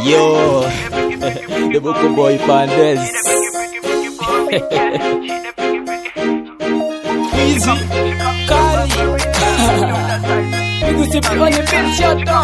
Yo, the Buku Boy Pandes. Easy, Kali. Because if you want to finish your top.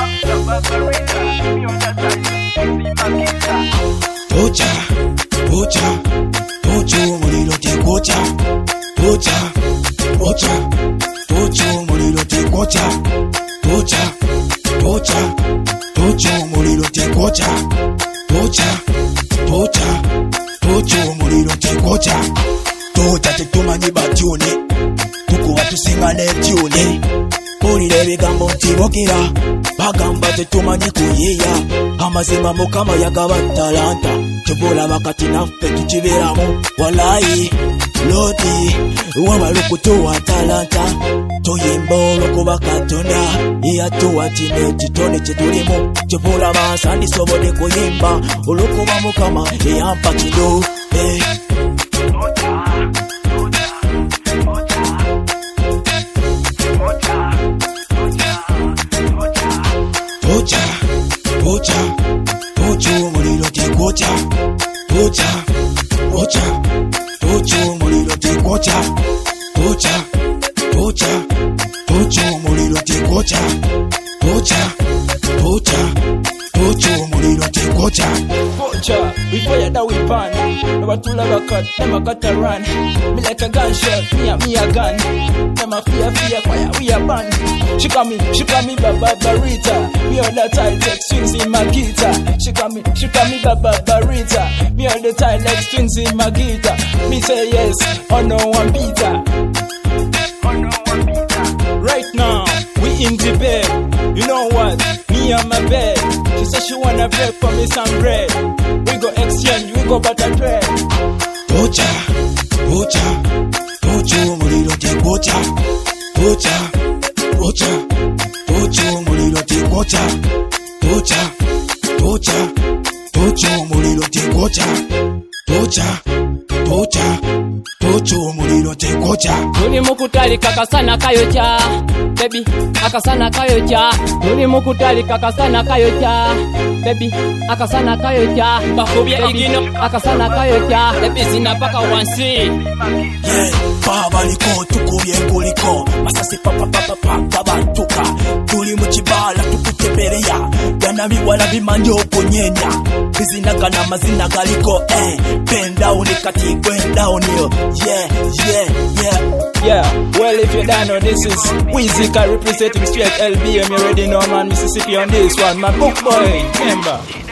Pocha, pocha, pocho mulilo te kocha. Pocha, pocha, pocho mulilo te kocha. Pocha, pocha, pocho mulilo te kocha. Pocha, pocha, pocho mulilo te kocha. Tota tetumanyi batyone, tukuba tusinga ne tyone. Mulire ebigambo ntibokera, bagamba tetumanyi kuyiiya. Amazima Mukama yagaba talanta, tubulaba kati naffe tukibeeramu. Walayi Lodi wamala okutuwa talanta, tuyimba olw'okuba Katonda eyatuwa kino ekitone kye tulimu. Tubulaba sandisobodde kuyimba olw'okuba Mukama eyampa kino. Pocha, pocha, pocho mulilo te kocha. Pocha, pocha, pocho mulilo te kocha. Pocha, pocha, pocho mulilo te kocha. Pocha, pocha, pocho mulilo te kocha. Pocha, we fire that we pan. Never to love a cut, never cut a run. Me like a gunshot, me a gun. Never fear, fire, we a band. She call me Barbarita. Me on the tight like strings in my guitar. She call me Barbarita. Me on the tight like strings in my guitar. Me say yes, or no one pizza. Right now, we in the bed. You know what? Me on my bed. She said she wanna break for me some bread. We go exchange, we go butter bread. Pocha, pocha, pocho mulilo te kocha. Pocha, pocha, pocho mulilo te kocha. Pocha, pocha, pocho mulilo te kocha. Pocha, pocha, pocho mulilo te kocha. Tuli mukutali kakasana kayocha, baby, akasana kayocha. Tuli mukutali kakasana kayocha, baby, akasana kayocha. Bakubya igino, akasana kayocha. Baby zinapaka wansi. Yeah, baba liko tukubye kuliko. Masasi papa bantuka. Tuli mukibala tukutebereya. Yana biwala bimanyo okunyenya. Bizinagana mazina galiko. Bend down kati going down yo. Yeah, well if you don't know, this is Weezy representing straight LBM. You already know, man, Mississippi on this one, my book boy, remember.